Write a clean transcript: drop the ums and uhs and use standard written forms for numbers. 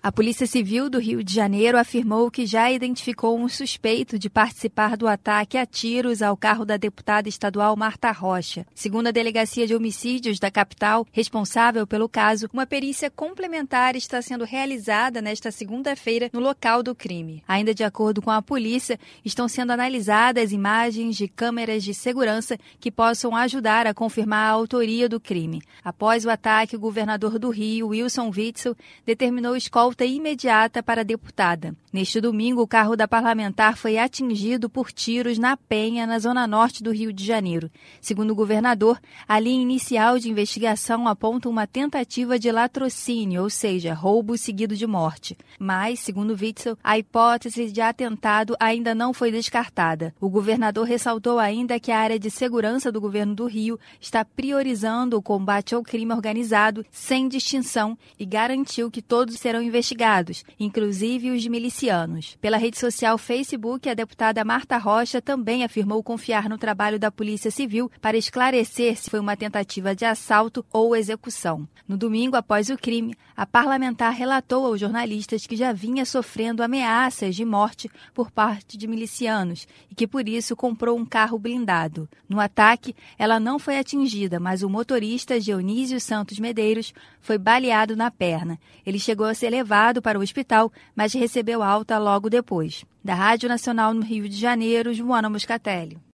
A Polícia Civil do Rio de Janeiro afirmou que já identificou um suspeito de participar do ataque a tiros ao carro da deputada estadual Marta Rocha. Segundo a Delegacia de Homicídios da capital, responsável pelo caso, uma perícia complementar está sendo realizada nesta segunda-feira no local do crime. Ainda de acordo com a polícia, estão sendo analisadas imagens de câmeras de segurança que possam ajudar a confirmar a autoria do crime. Após o ataque, o governador do Rio, Wilson Witzel, determinou escolta imediata para a deputada. Neste domingo, o carro da parlamentar foi atingido por tiros na Penha, na zona norte do Rio de Janeiro. Segundo o governador, a linha inicial de investigação aponta uma tentativa de latrocínio, ou seja, roubo seguido de morte. Mas, segundo Witzel, a hipótese de atentado ainda não foi descartada. O governador ressaltou ainda que a área de segurança do governo do Rio está priorizando o combate ao crime organizado sem distinção e garantiu que todos serão investigados, inclusive os milicianos. Pela rede social Facebook, a deputada Marta Rocha também afirmou confiar no trabalho da Polícia Civil para esclarecer se foi uma tentativa de assalto ou execução. No domingo, após o crime, a parlamentar relatou aos jornalistas que já vinha sofrendo ameaças de morte por parte de milicianos e que, por isso, comprou um carro blindado. No ataque, ela não foi atingida, mas o motorista Dionísio Santos Medeiros foi baleado na perna. Ele chegou a ser levado para o hospital, mas recebeu alta logo depois. Da Rádio Nacional no Rio de Janeiro, Joana Moscatelli.